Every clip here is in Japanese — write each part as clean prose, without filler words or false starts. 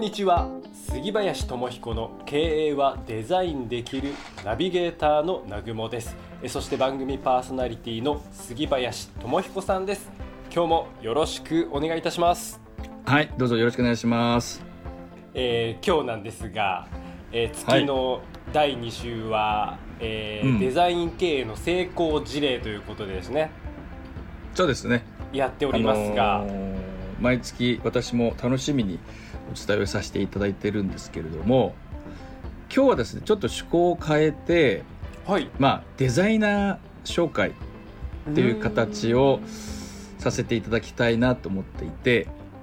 にちは。杉林智彦の経営はデザインできるナビゲーターの南雲です。そして番組パーソナリティの杉林智彦さんです。今日もよろしくお願いいたします。 はい、どうぞよろしくお願いします。 今日なんですが、月の第2週は、デザイン経営の成功事例ということでですね。 そうですね。 やっておりますが、 毎月私も楽しみにお伝えをさせていただいてるんですけれども、今日はですねちょっと趣向を変えて、デザイナー紹介っていう形をさせていただきたいなと思っていて、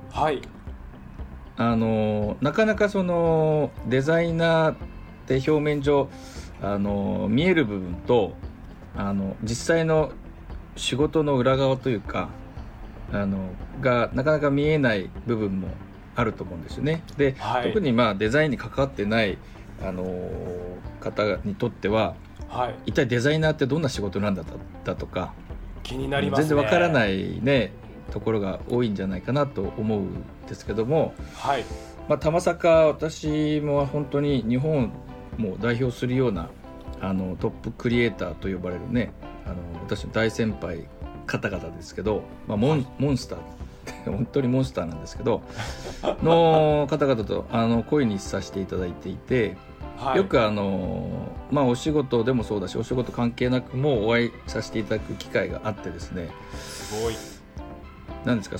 なかなかそのデザイナーって表面上見える部分と実際の仕事の裏側というかがなかなか見えない部分もあると思うんですよね。で、特にデザインに関わってない方にとっては、一体デザイナーってどんな仕事なんだとか気になりますね。 全然わからないねところが多いんじゃないかなと思うんですけども、たまさか私も本当に日本も代表するようなトップクリエイターと呼ばれるね私の大先輩方々ですけど、モンスター本当にモンスターなんですけどの方々と恋にさせていただいていて、よくお仕事でもそうだしお仕事関係なくもお会いさせていただく機会があってですね、 すごいなんですか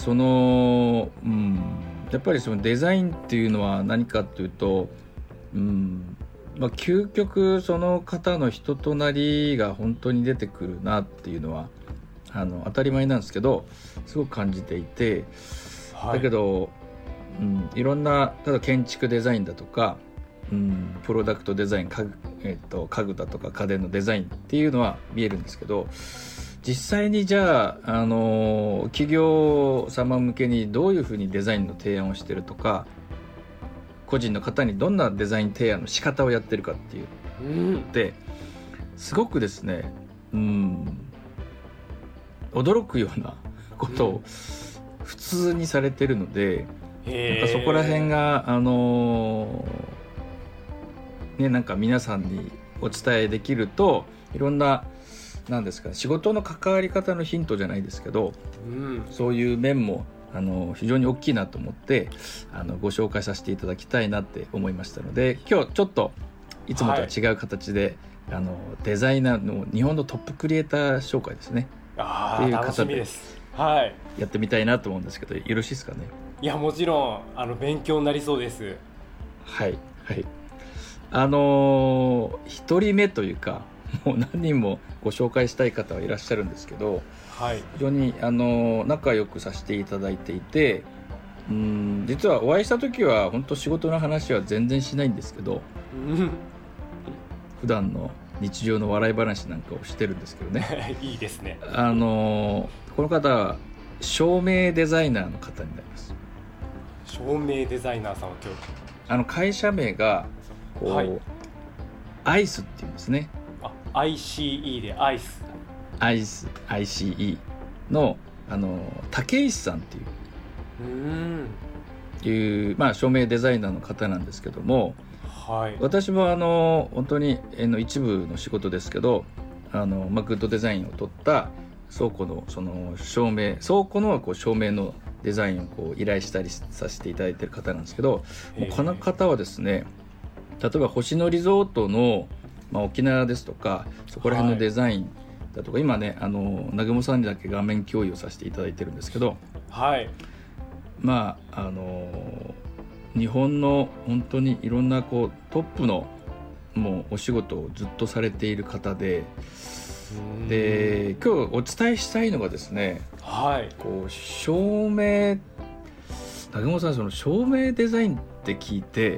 やっぱりそのデザインっていうのは何かというと、究極その方の人となりが本当に出てくるなっていうのは当たり前なんですけどすごく感じていて、だけど、いろんな例えば建築デザインだとか、プロダクトデザイン家具だとか家電のデザインっていうのは見えるんですけど、実際にじゃあ、企業様向けにどういうふうにデザインの提案をしてるとか個人の方にどんなデザイン提案の仕方をやってるかっていうすごくですね、驚くようなことを普通にされてるので、なんかそこら辺がなんか皆さんにお伝えできるといろんな仕事の関わり方のヒントじゃないですけど、そういう面も非常に大きいなと思ってご紹介させていただきたいなって思いましたので、今日ちょっといつもとは違う形で、デザイナーの日本のトップクリエイター紹介ですねっていう楽しみです。やってみたいなと思うんですけど、よろしいですかね。 いや、もちろん勉強になりそうです。 一人目というかもう何人もご紹介したい方はいらっしゃるんですけど、非常に仲良くさせていただいていて、実はお会いした時は本当仕事の話は全然しないんですけど、普段の日常の笑い話なんかをしてるんですけどねいいですね。 この方は照明デザイナーの方になります。 照明デザイナーさんは今日会社名がアイスっていうんですね。 ICE でアイス ICE の竹石さんっていう、照明デザイナーの方なんですけども、私も本当に一部の仕事ですけどグッドデザインを取った倉庫のその照明のデザインを依頼したりさせていただいている方なんですけど、この方はですね、例えば星野リゾートの、沖縄ですとかそこら辺のデザインだとか、今ね南雲さんにだけ画面共有をさせていただいてるんですけど、日本の本当にいろんなトップのもうお仕事をずっとされている方で、今日お伝えしたいのがですね、照明、南雲さんその照明デザインって聞いて、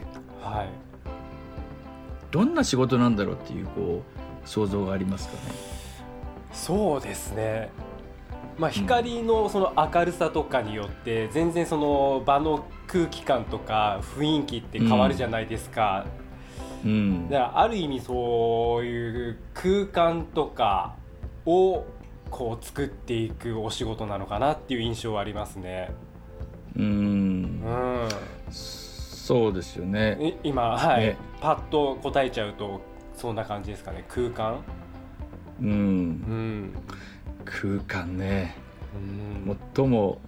どんな仕事なんだろうっていう想像がありますかね。 そうですね、光のその明るさとかによって全然その場の空気感とか雰囲気って変わるじゃないですか。だからある意味そういう空間とかを作っていくお仕事なのかなっていう印象はありますね。 そうですよね。 今、はいね、パッと答えちゃうとそんな感じですかね。空間、 空間ね、最も、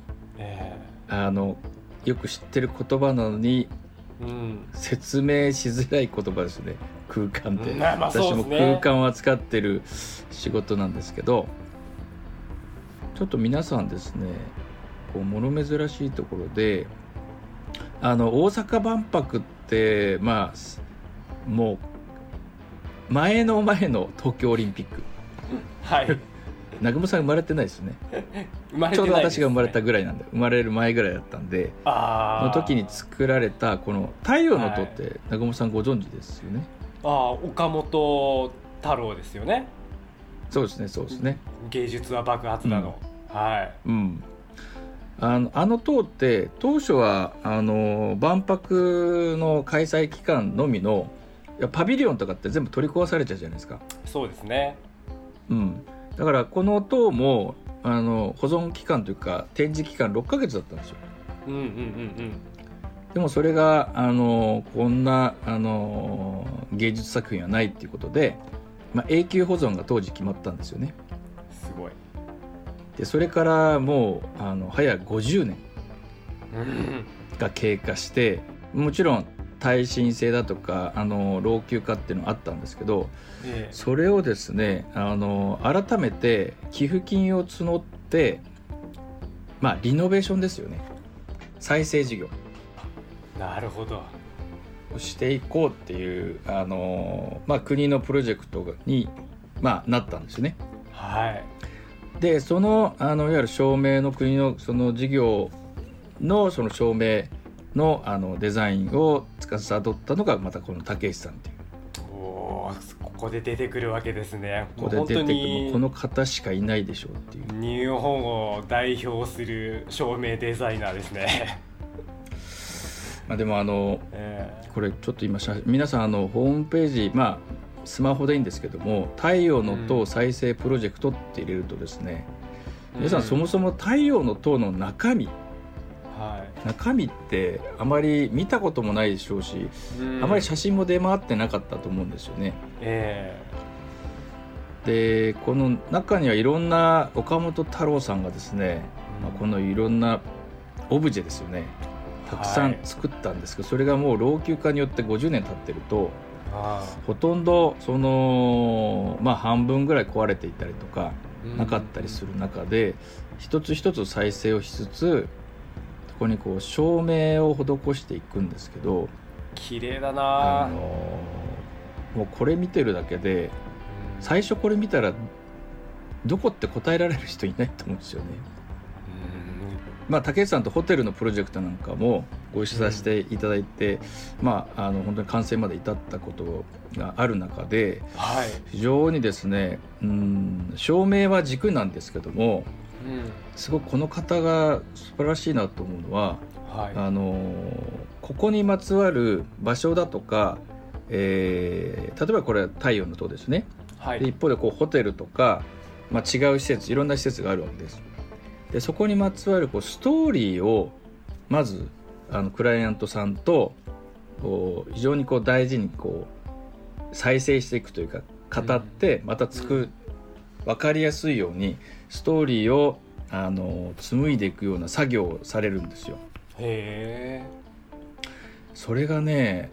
よく知ってる言葉なのに、説明しづらい言葉ですね、空間って、私も空間を扱ってる仕事なんですけど、ちょっと皆さんですね、こう物珍しいところで、大阪万博って、もう前の東京オリンピック、はい南雲さん生まれてないですね。ちょうど私が生まれたぐらいなんで、生まれる前ぐらいだったんで、の時に作られたこの太陽の塔って南雲さんご存知ですよね。 岡本太郎ですよね。 そうですね。 芸術は爆発だの、 あの塔って当初は万博の開催期間のみのパビリオンとかって全部取り壊されちゃうじゃないですか。 そうですね。 だからこの塔も保存期間というか展示期間6ヶ月だったんですよ。でもそれがこんな芸術作品はないっていうことで、永久保存が当時決まったんですよね。 すごい。 でそれからもう早50年が経過して、もちろん耐震性だとか老朽化っていうのがあったんですけど、それをですね改めて寄付金を募って、リノベーションですよね、再生事業。 なるほど。 していこうっていう国のプロジェクトに、なったんですね。 はい。 でいわゆる照明の国のその事業のその照明のデザインを司ったのがまたこの竹内さんっていう。 ここで出てくるわけですね。 ここで出てくる、この方しかいないでしょうっていう。 日本を代表する照明デザイナーですね。 でもこれちょっと今皆さんホームページ、スマホでいいんですけども、太陽の塔再生プロジェクトって入れるとですね、皆さんそもそも太陽の塔の中身ってあまり見たこともないでしょうし、あまり写真も出回ってなかったと思うんですよね。でこの中にはいろんな岡本太郎さんがですね、このいろんなオブジェですよね、たくさん作ったんですけど、それがもう老朽化によって50年経ってるとほとんど半分ぐらい壊れていたりとかなかったりする中で、一つ一つ再生をしつつここにこう照明を施していくんですけど、 綺麗だな。 もうこれ見てるだけで、最初これ見たらどこって答えられる人いないと思うんですよね。竹内さんとホテルのプロジェクトなんかもご一緒させていただいて、本当に完成まで至ったことがある中で、非常にですね、照明は軸なんですけども、すごくこの方が素晴らしいなと思うのは、ここにまつわる場所だとか、例えばこれは太陽の塔ですね、で一方でホテルとか、違う施設、いろんな施設があるわけです。でそこにまつわるストーリーをまずクライアントさんと非常に大事に再生していくというか、語ってまた分かりやすいようにストーリーを紡いでいくような作業をされるんですよ。 へー。 それがね、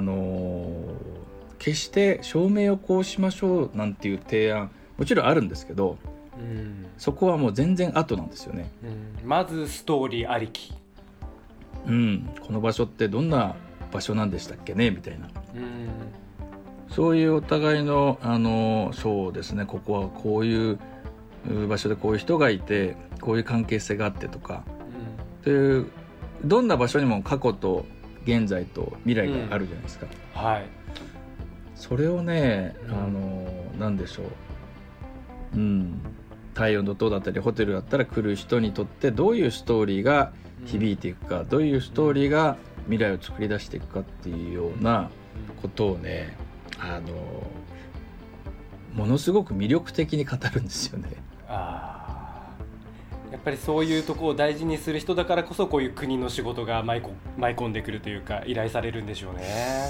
決して照明をこうしましょうなんていう提案もちろんあるんですけど、そこはもう全然後なんですよね。 まずストーリーありき、 この場所ってどんな場所なんでしたっけねみたいな、そういうお互いのそうですね、ここはこういう場所でこういう人がいてこういう関係性があってとか、というどんな場所にも過去と現在と未来があるじゃないですか。それをね、なんでしょう、太陽の塔だったりホテルだったら来る人にとってどういうストーリーが響いていくか、どういうストーリーが未来を作り出していくかっていうようなことをね、ものすごく魅力的に語るんですよね。 やっぱりそういうところを大事にする人だからこそこういう国の仕事が舞い込んでくるというか依頼されるんでしょうね。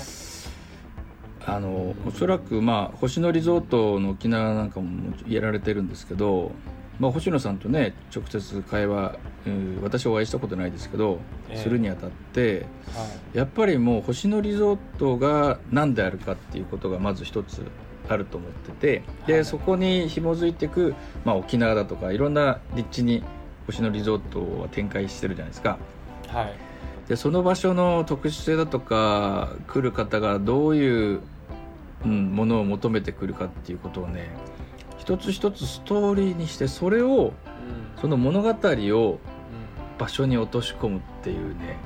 おそらく、星野リゾートの沖縄なんかもやられてるんですけど、星野さんとね直接会話、私はお会いしたことないですけど、するにあたって、やっぱりもう星野リゾートが何であるかっていうことがまず一つあると思ってて、でそこに紐づいていく、沖縄だとかいろんな立地に星野リゾートは展開してるじゃないですか。でその場所の特殊性だとか来る方がどういうものを求めてくるかっていうことをね一つ一つストーリーにして、それを、その物語を場所に落とし込むっていうね、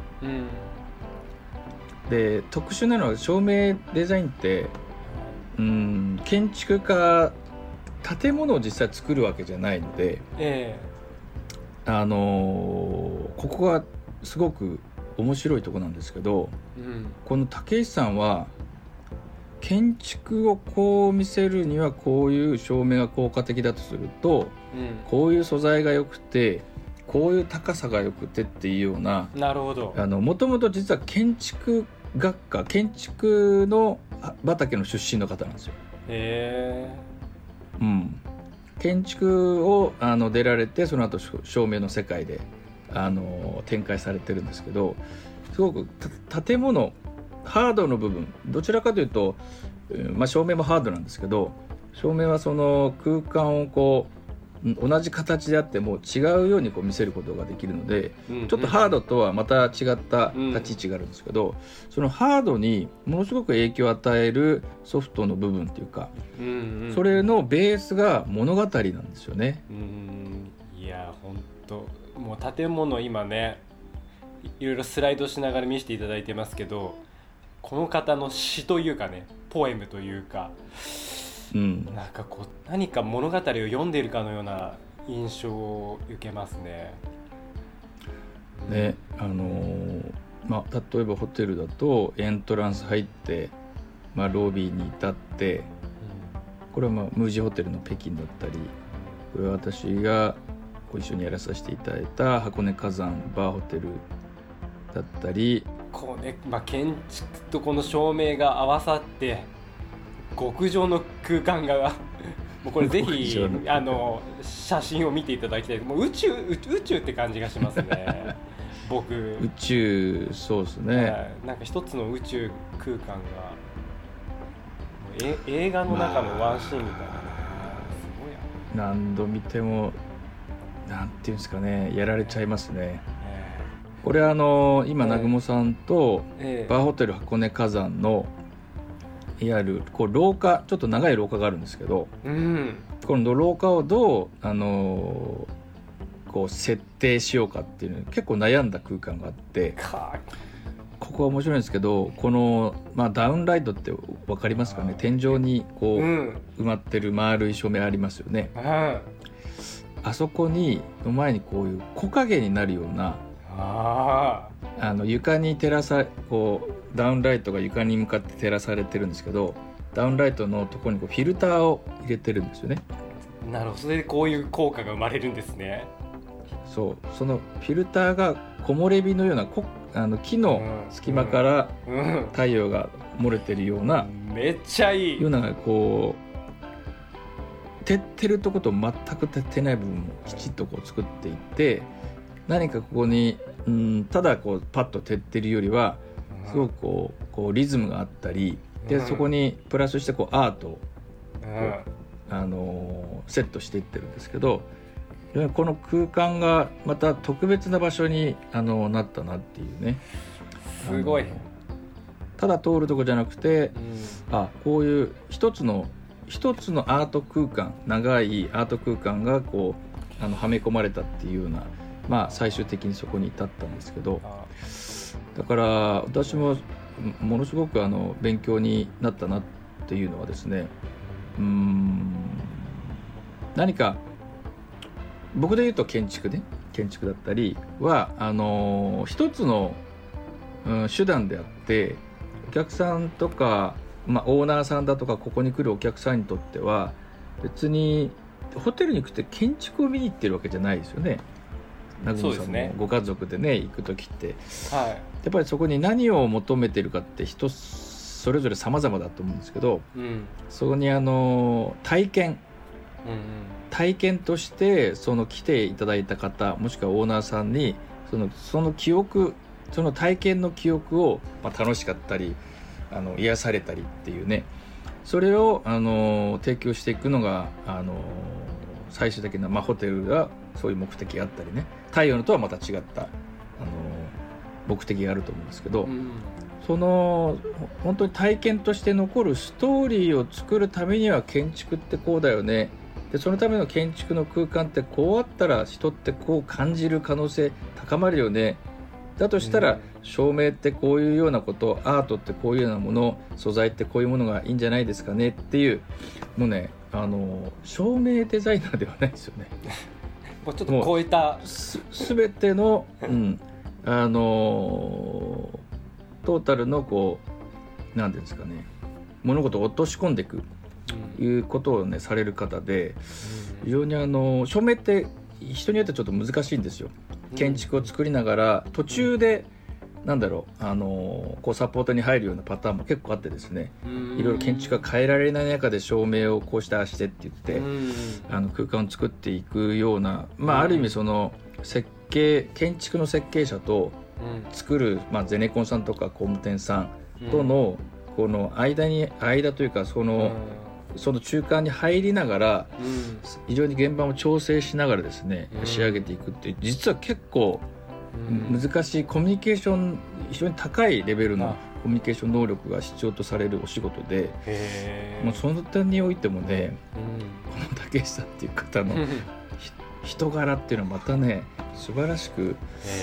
で特殊なのは照明デザインって建築家建物を実際作るわけじゃないので、ここがすごく面白いところなんですけど、この竹石さんは建築をこう見せるにはこういう照明が効果的だとすると、こういう素材が良くてこういう高さが良くてっていうような、 なるほど、 もともと実は建築学科建築の畑の出身の方なんですよ。建築を出られて、その後照明の世界で展開されてるんですけど、すごく建物ハードの部分、どちらかというと、照明もハードなんですけど、照明はその空間をこう同じ形であっても違うようにこう見せることができるので、ちょっとハードとはまた違った立ち位置があるんですけど、そのハードにものすごく影響を与えるソフトの部分っていうか、それのベースが物語なんですよね。 いや本当もう建物今ねいろいろスライドしながら見せていただいてますけど、この方の詩というかね、ポエムというか、なんかこう何か物語を読んでいるかのような印象を受けますね。 例えばホテルだとエントランス入って、ロビーに至って、これはムージーホテルの北京だったり、これは私がご一緒にやらさせていただいた箱根火山バーホテルだったり、 こうね、建築とこの照明が合わさって極上の空間がもうこれぜひ写真を見ていただきたい。もう宇宙って感じがしますね僕宇宙、そうですね、 なんか一つの宇宙空間が映画の中のワンシーンみたいな、すごい何度見てもなんていうんですかね、やられちゃいますね。これ今南雲さんとバーホテル箱根火山のいわゆるこう廊下、ちょっと長い廊下があるんですけど、この廊下をどうこう設定しようかっていうの結構悩んだ空間があって、ここは面白いんですけど、この、ダウンライトって分かりますかね。天井にこう、埋まってる丸い照明ありますよね。あそこにの前にこういう木陰になるような、床に照らさこうダウンライトが床に向かって照らされてるんですけど、ダウンライトのところにこうフィルターを入れてるんですよね。 なるほど、それでこういう効果が生まれるんですね。 そう、そのフィルターが木漏れ日のような木の隙間から太陽が漏れてるような、 めっちゃいいようなこう照ってるとこと全く照ってない部分もきちっとこう作っていって、何かここにただこうパッと照ってるよりはすごくこうリズムがあったりで、そこにプラスしてこうアートをセットしていってるんですけど、この空間がまた特別な場所になったなっていうね。 すごい。 ただ通るとこじゃなくて、こういう一つのアート空間、長いアート空間がこうはめ込まれたっていうような、最終的にそこに至ったんですけど、だから私もものすごく勉強になったなっていうのはですね、何か僕で言うと建築だったりは一つの、手段であって、お客さんとか、オーナーさんだとかここに来るお客さんにとっては別にホテルに来て建築を見に行ってるわけじゃないですよね。 南雲さんもご家族でね行く時って、 はい、 やっぱりそこに何を求めてるかって人それぞれ様々だと思うんですけど、そこに体験としてその来ていただいた方もしくはオーナーさんにその記憶、その体験の記憶を、楽しかったり癒されたりっていうね、それを提供していくのが最終的な、ホテルがそういう目的があったりね、太陽のとはまた違った目的があると思うんですけど、その本当に体験として残るストーリーを作るためには建築ってこうだよね、でそのための建築の空間ってこうあったら人ってこう感じる可能性高まるよね、だとしたら照明ってこういうようなこと、アートってこういうようなもの、素材ってこういうものがいいんじゃないですかねっていう、もうね照明デザイナーではないですよねもうちょっと超えた全ての、トータルのなんていうんですかね、物事を落とし込んでいく、いうことをねされる方で、非常に照明って人によってちょっと難しいんですよ。建築を作りながら途中でサポートに入るようなパターンも結構あってですね、いろいろ建築が変えられない中で照明をこうしてああしてって言って空間を作っていくような、ある意味その建築の設計者と作る、ゼネコンさんとか工務店さんとのこの間というかその中間に入りながら、非常に現場も調整しながらですね、仕上げていくっていう、実は結構難しいコミュニケーション、非常に高いレベルのコミュニケーション能力が必要とされるお仕事で、もうその点においてもね、この竹内さんっていう方の人柄っていうのはまたね素晴らしく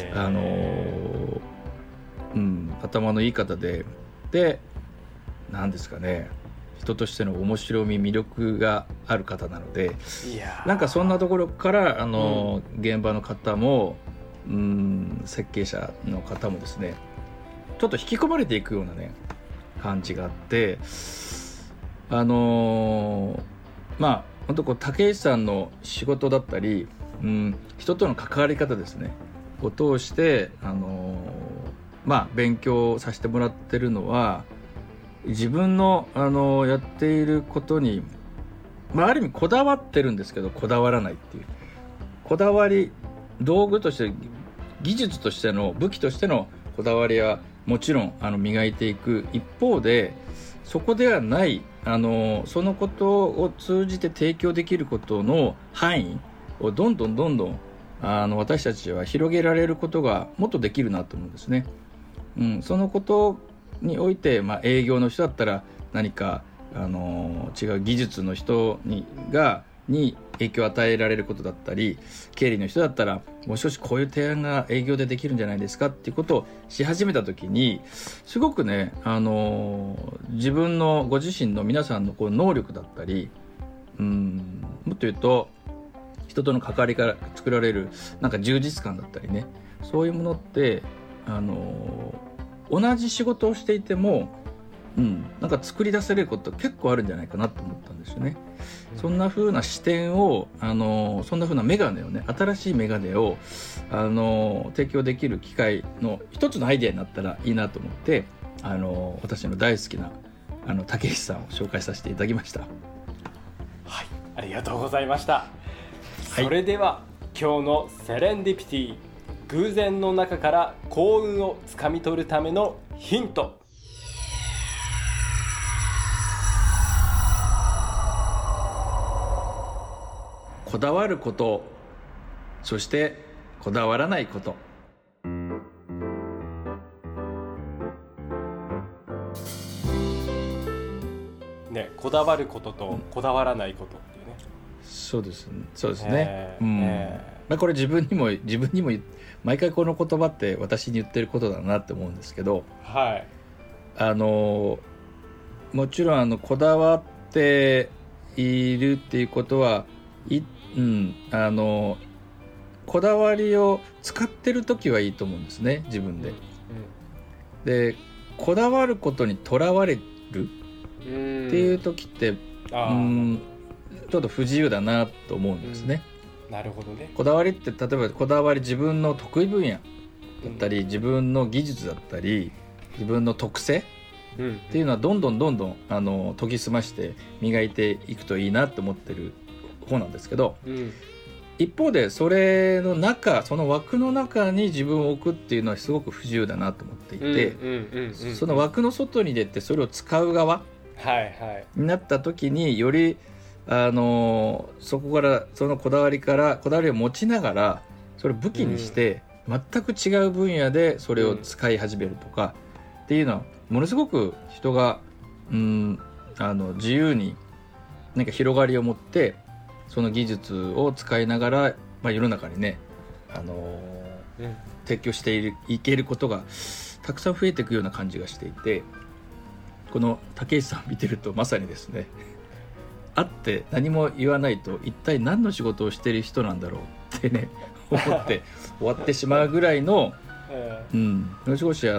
頭のいい方で何ですかね、人としての面白み魅力がある方なので、なんかそんなところから現場の方も設計者の方もですね、ちょっと引き込まれていくようなね感じがあって、本当竹内さんの仕事だったり、人との関わり方ですねを通して勉強させてもらってるのは、自分のやっていることに、ある意味こだわってるんですけどこだわらないっていう、こだわり、道具として技術としての武器としてのこだわりはもちろん磨いていく一方で、そこではないそのことを通じて提供できることの範囲をどんどん私たちは広げられることがもっとできるなと思うんですね。そのことにおいて、営業の人だったら何か違う技術の人に影響を与えられることだったり、経理の人だったらもしこういう提案が営業でできるんじゃないですかっていうことをし始めた時に、すごくね、自分のご自身の皆さんの能力だったり、もっと言うと人との関わりから作られるなんか充実感だったりね、そういうものって同じ仕事をしていても、なんか作り出せれること結構あるんじゃないかなと思ったんですよね。そんな風な視点をそんな風なメガネをね、新しいメガネを提供できる機会の一つのアイデアになったらいいなと思って、私の大好きな竹内さんを紹介させていただきました。 はい、ありがとうございました。それでは今日のセレンディピティ、偶然の中から幸運をつかみ取るためのヒント。 こだわること、そしてこだわらないこと。 ね、 こだわることとこだわらないことっていうね。 そうですね。これ自分にも毎回この言葉って私に言ってることだなって思うんですけど、 はい、 もちろんこだわっているっていうことはこだわりを使ってる時はいいと思うんですね、自分で。で、こだわることにとらわれるっていう時ってちょっと不自由だなと思うんですね。 なるほどね。 こだわりって例えばこだわり自分の得意分野だったり、自分の技術だったり自分の特性っていうのはどんどん研ぎ澄まして磨いていくといいなって思ってる方なんですけど、一方でそれの中、その枠の中に自分を置くっていうのはすごく不自由だなと思っていて、その枠の外に出てそれを使う側になった時によりそこからそのこだわりを持ちながらそれを武器にして、全く違う分野でそれを使い始めるとかっていうのはものすごく人が自由になんか広がりを持ってその技術を使いながら、世の中にね、提供していけることがたくさん増えていくような感じがしていて、この竹内さん見てるとまさにですね、会って何も言わないと一体何の仕事をしている人なんだろうってね思って終わってしまうぐらいの、少し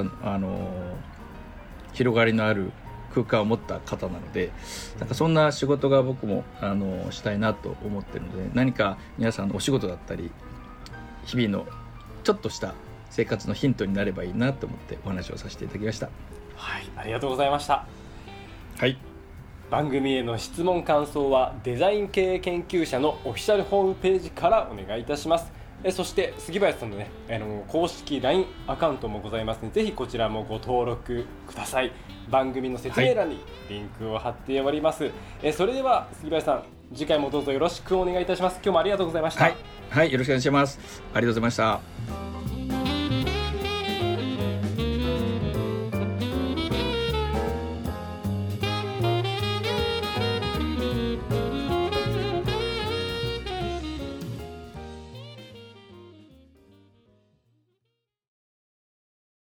広がりのある空間を持った方なので、なんかそんな仕事が僕もしたいなと思ってるので、何か皆さんのお仕事だったり日々のちょっとした生活のヒントになればいいなと思ってお話をさせていただきました。 はい、ありがとうございました。 はい、 番組への質問感想はデザイン経営研究者のオフィシャルホームページからお願いいたします。そして杉林さんのね、公式 LINE アカウントもございますので、ぜひこちらもご登録ください。番組の説明欄にリンクを貼っております。それでは杉林さん、次回もどうぞよろしくお願いいたします。今日もありがとうございました。 はい、よろしくお願いします。ありがとうございました。